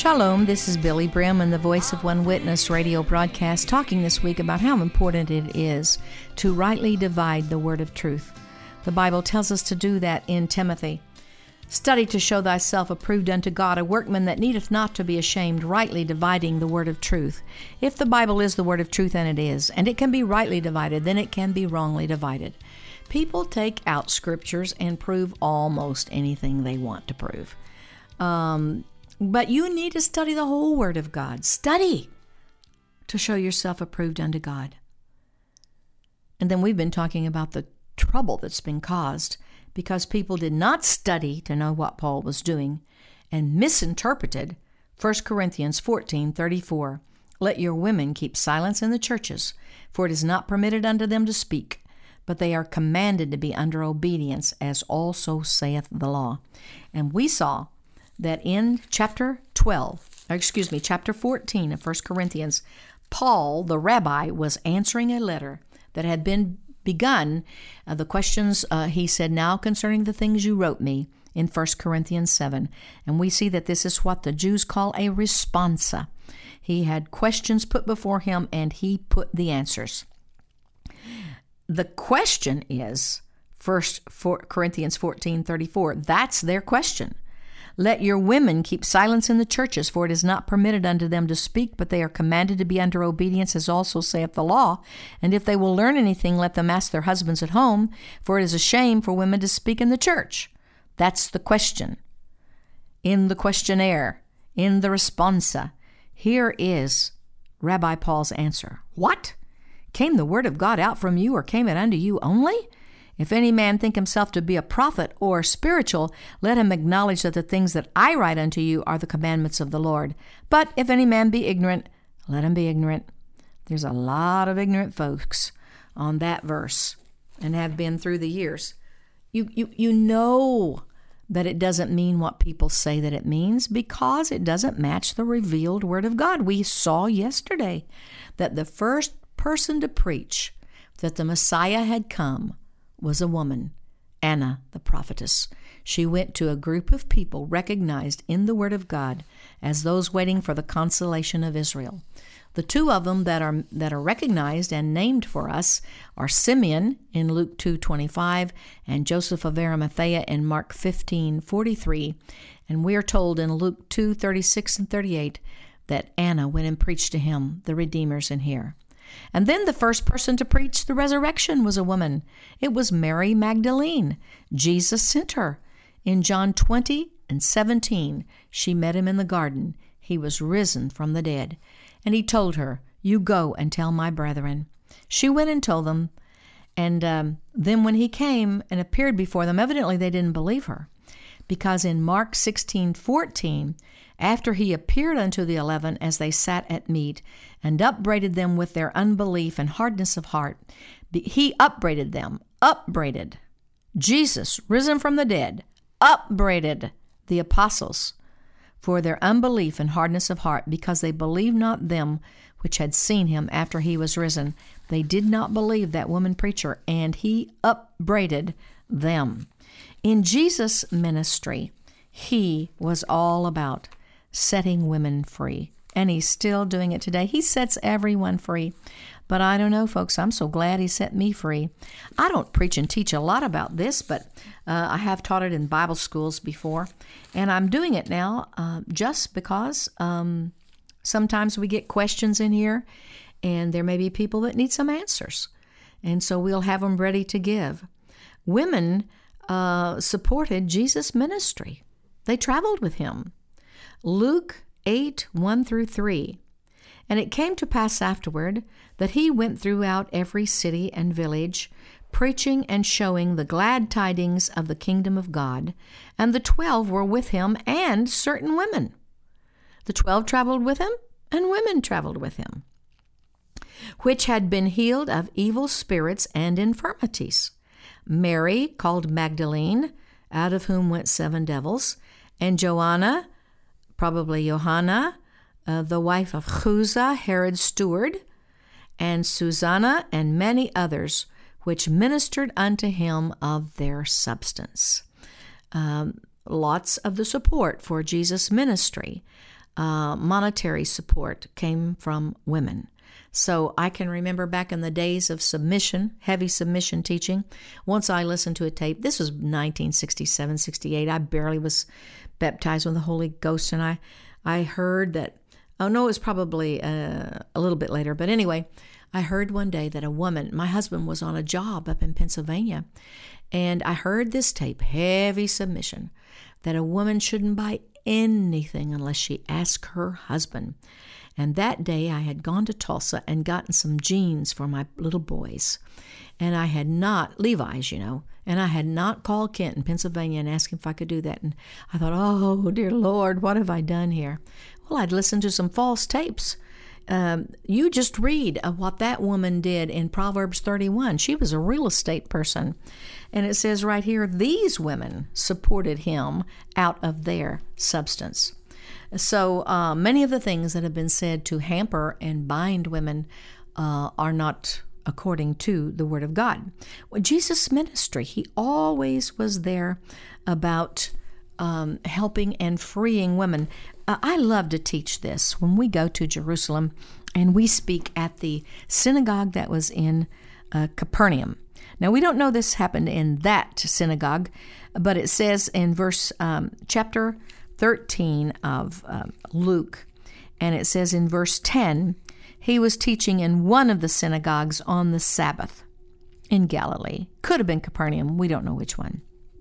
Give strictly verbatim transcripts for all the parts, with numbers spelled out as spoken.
Shalom, this is Billy Brim and the Voice of One Witness radio broadcast, talking this week about how important it is to rightly divide the word of truth. The Bible tells us to do that in Timothy. Study to show thyself approved unto God, a workman that needeth not to be ashamed, rightly dividing the word of truth. If the Bible is the word of truth, and it is, and it can be rightly divided, then it can be wrongly divided. People take out scriptures and prove almost anything they want to prove. Um... But you need to study the whole Word of God. Study to show yourself approved unto God. And then we've been talking about the trouble that's been caused because people did not study to know what Paul was doing and misinterpreted First Corinthians fourteen thirty-four. Let your women keep silence in the churches, for it is not permitted unto them to speak, but they are commanded to be under obedience, as also saith the law. And we saw that in chapter twelve, or excuse me, chapter fourteen of First Corinthians, Paul, the rabbi, was answering a letter that had been begun. Uh, the questions, uh, he said, now concerning the things you wrote me in First Corinthians seven. And we see that this is what the Jews call a responsa. He had questions put before him, and he put the answers. The question is First Corinthians fourteen thirty-four. That's their question. Let your women keep silence in the churches, for it is not permitted unto them to speak, but they are commanded to be under obedience, as also saith the law. And if they will learn anything, let them ask their husbands at home, for it is a shame for women to speak in the church. That's the question. In the questionnaire, in the responsa, here is Rabbi Paul's answer. What? Came the word of God out from you, or came it unto you only? If any man think himself to be a prophet or spiritual, let him acknowledge that the things that I write unto you are the commandments of the Lord. But if any man be ignorant, let him be ignorant. There's a lot of ignorant folks on that verse and have been through the years. You, you, you know that it doesn't mean what people say that it means because it doesn't match the revealed word of God. We saw yesterday that the first person to preach that the Messiah had come was a woman, Anna the prophetess. She went to a group of people recognized in the Word of God as those waiting for the consolation of Israel. The two of them that are that are recognized and named for us are Simeon in Luke two twenty-five and Joseph of Arimathea in Mark fifteen forty-three. And we are told in Luke two thirty-six and thirty-eight that Anna went and preached to him, the Redeemer's in here. And then the first person to preach the resurrection was a woman. It was Mary Magdalene. Jesus sent her. In John twenty and seventeen, she met him in the garden. He was risen from the dead. And he told her, you go and tell my brethren. She went and told them. And um, then when he came and appeared before them, evidently they didn't believe her. Because in Mark sixteen fourteen, after he appeared unto the eleven as they sat at meat, and upbraided them with their unbelief and hardness of heart, he upbraided them, upbraided, Jesus, risen from the dead, upbraided the apostles for their unbelief and hardness of heart, because they believed not them which had seen him after he was risen. They did not believe that woman preacher, and he upbraided them. In Jesus' ministry, he was all about setting women free, and he's still doing it today. He sets everyone free. But I don't know, folks, I'm so glad he set me free. I don't preach and teach a lot about this, but uh, I have taught it in Bible schools before, and I'm doing it now uh, just because um, sometimes we get questions in here, and there may be people that need some answers, and so we'll have them ready to give. Women uh, supported Jesus' ministry. They traveled with him. Luke eight, one through three. And it came to pass afterward that he went throughout every city and village, preaching and showing the glad tidings of the kingdom of God. And the twelve were with him, and certain women. The twelve traveled with him, and women traveled with him, which had been healed of evil spirits and infirmities. Mary, called Magdalene, out of whom went seven devils, and Joanna, probably Johanna, uh, the wife of Chuza, Herod's steward, and Susanna, and many others, which ministered unto him of their substance. Um, lots of the support for Jesus' ministry. uh, monetary support came from women. So I can remember back in the days of submission, heavy submission teaching, once I listened to a tape, this was nineteen sixty-seven, sixty-eight, I barely was baptized with the Holy Ghost, and I, I heard that, oh no, it was probably uh, a little bit later, but anyway, I heard one day that a woman, my husband was on a job up in Pennsylvania, and I heard this tape, heavy submission, that a woman shouldn't buy anything unless she asked her husband. And that day I had gone to Tulsa and gotten some jeans for my little boys. And I had not, Levi's, you know, and I had not called Kent in Pennsylvania and asked him if I could do that. And I thought, oh, dear Lord, what have I done here? Well, I'd listened to some false tapes. Um, you just read of what that woman did in Proverbs thirty-one. She was a real estate person. And it says right here, these women supported him out of their substance. So uh, many of the things that have been said to hamper and bind women uh, are not according to the Word of God. Well, Jesus' ministry, he always was there about um, helping and freeing women. Uh, I love to teach this when we go to Jerusalem and we speak at the synagogue that was in uh, Capernaum. Now, we don't know this happened in that synagogue, but it says in verse um, chapter thirteen of uh, Luke, and it says in verse ten, he was teaching in one of the synagogues on the Sabbath in Galilee. Could have been Capernaum. We don't know which one.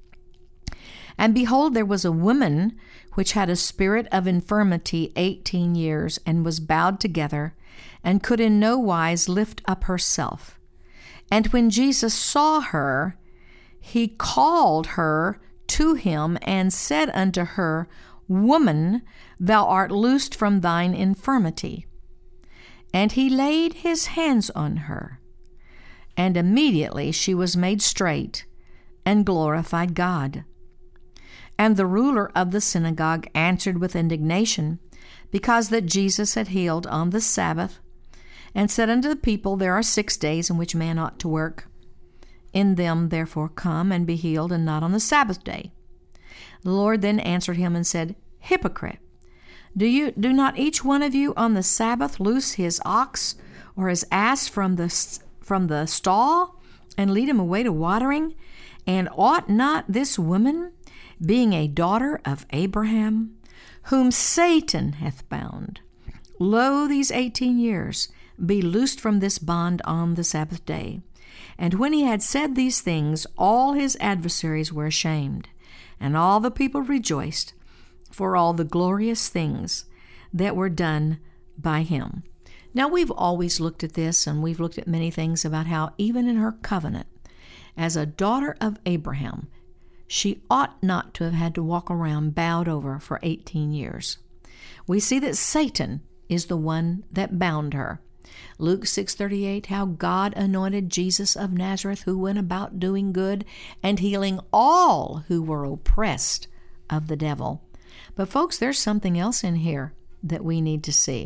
And behold, there was a woman which had a spirit of infirmity eighteen years, and was bowed together, and could in no wise lift up herself. And when Jesus saw her, he called her to him, and said unto her, Woman, thou art loosed from thine infirmity. And he laid his hands on her, and immediately she was made straight, and glorified God. And the ruler of the synagogue answered with indignation, because that Jesus had healed on the Sabbath, and said unto the people, There are six days in which man ought to work. In them therefore come and be healed, and not on the Sabbath day. The Lord then answered him and said, Hypocrite, do you do not each one of you on the Sabbath loose his ox or his ass from the from the stall, and lead him away to watering? And ought not this woman, being a daughter of Abraham, whom Satan hath bound, lo, these eighteen years, be loosed from this bond on the Sabbath day? And when he had said these things, all his adversaries were ashamed, and all the people rejoiced for all the glorious things that were done by him. Now, we've always looked at this, and we've looked at many things about how even in her covenant, as a daughter of Abraham, she ought not to have had to walk around bowed over for eighteen years. We see that Satan is the one that bound her. Luke six thirty-eight, how God anointed Jesus of Nazareth, who went about doing good and healing all who were oppressed of the devil. But folks, there's something else in here that we need to see.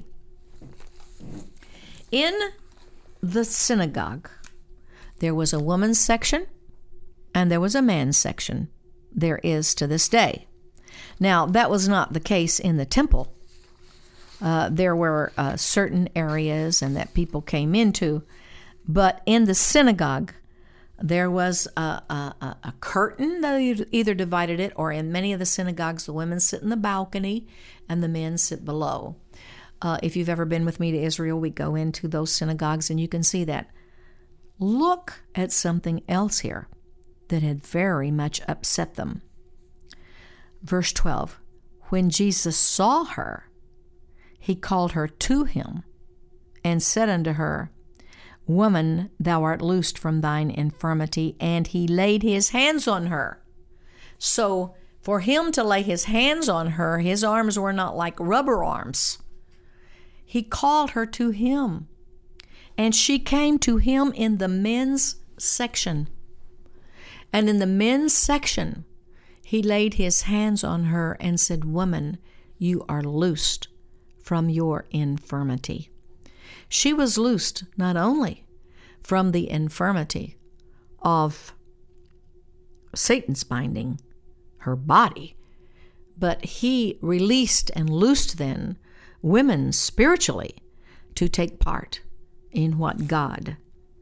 In the synagogue, there was a woman's section and there was a man's section. There is to this day. Now, that was not the case in the temple. Uh, there were uh, certain areas and that people came into, but in the synagogue, there was a, a, a curtain that either divided it, or in many of the synagogues, the women sit in the balcony and the men sit below. Uh, if you've ever been with me to Israel, we go into those synagogues and you can see that. Look at something else here that had very much upset them. Verse twelve, when Jesus saw her, he called her to him and said unto her, Woman, thou art loosed from thine infirmity. And he laid his hands on her. So for him to lay his hands on her, his arms were not like rubber arms. He called her to him, and she came to him in the men's section. And in the men's section, he laid his hands on her and said, Woman, you are loosed from your infirmity. She was loosed not only from the infirmity of Satan's binding her body, But he released and loosed then women spiritually to take part in what God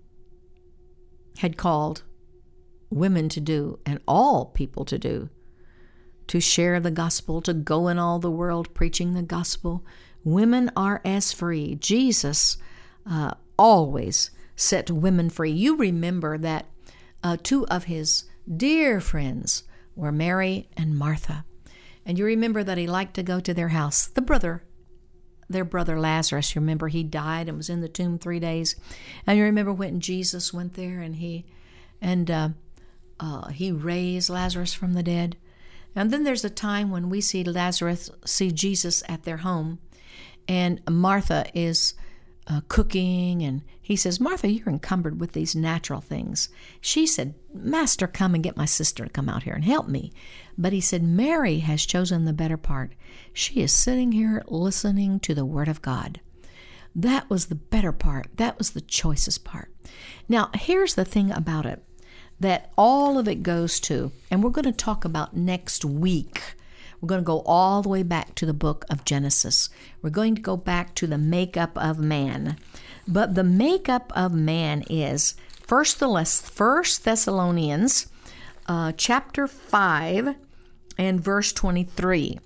had called women to do and all people to do, to share the gospel, to go in all the world preaching the gospel. Women are as free. Jesus uh, always set women free. You remember that uh, two of his dear friends were Mary and Martha. And you remember that he liked to go to their house. The brother, their brother Lazarus, you remember he died and was in the tomb three days. And you remember when Jesus went there and he and uh, uh, he raised Lazarus from the dead. And then there's a time when we see Lazarus, see Jesus at their home. And Martha is uh, cooking, and he says, Martha, you're encumbered with these natural things. She said, Master, come and get my sister to come out here and help me. But he said, Mary has chosen the better part. She is sitting here listening to the word of God. That was the better part. That was the choicest part. Now, here's the thing about it, that all of it goes to, and we're going to talk about next week. We're going to go all the way back to the book of Genesis. We're going to go back to the makeup of man. But the makeup of man is First Thessalonians uh, chapter five and verse twenty-three.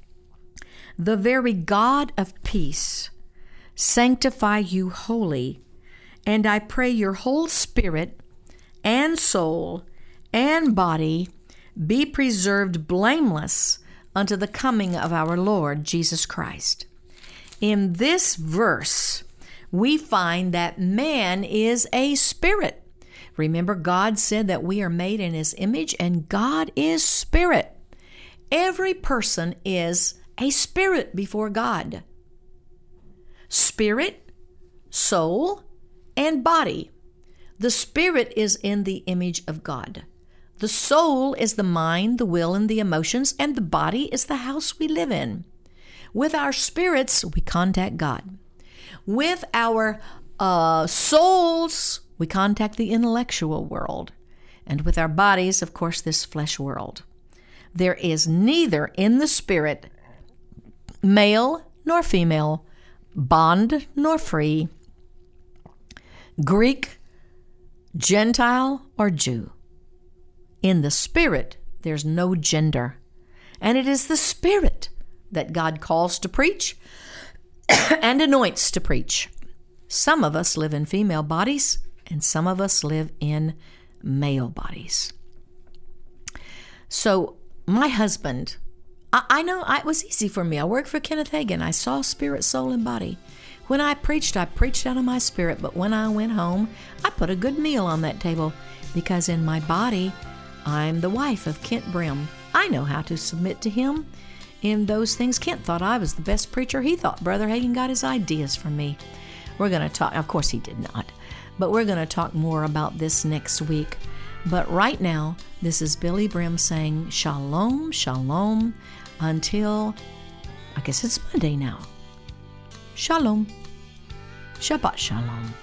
The very God of peace sanctify you wholly, and I pray your whole spirit and soul and body be preserved blameless unto the coming of our Lord Jesus Christ. In this verse, we find that man is a spirit. Remember, God said that we are made in his image, and God is spirit. Every person is a spirit before God. Spirit, soul, and body. The spirit is in the image of God. The soul is the mind, the will, and the emotions, and the body is the house we live in. With our spirits, we contact God. With our uh, souls, we contact the intellectual world. And with our bodies, of course, this flesh world. There is neither in the spirit male nor female, bond nor free, Greek, Gentile, or Jew. In the spirit, there's no gender. And it is the spirit that God calls to preach and anoints to preach. Some of us live in female bodies, and some of us live in male bodies. So my husband, I, I know it was easy for me. I worked for Kenneth Hagin. I saw spirit, soul, and body. When I preached, I preached out of my spirit. But when I went home, I put a good meal on that table, because in my body, I'm the wife of Kent Brim. I know how to submit to him in those things. Kent thought I was the best preacher. He thought Brother Hagin got his ideas from me. We're going to talk, of course he did not, but we're going to talk more about this next week. But right now, this is Billy Brim saying shalom, shalom, until, I guess it's Monday now. Shalom. Shabbat shalom.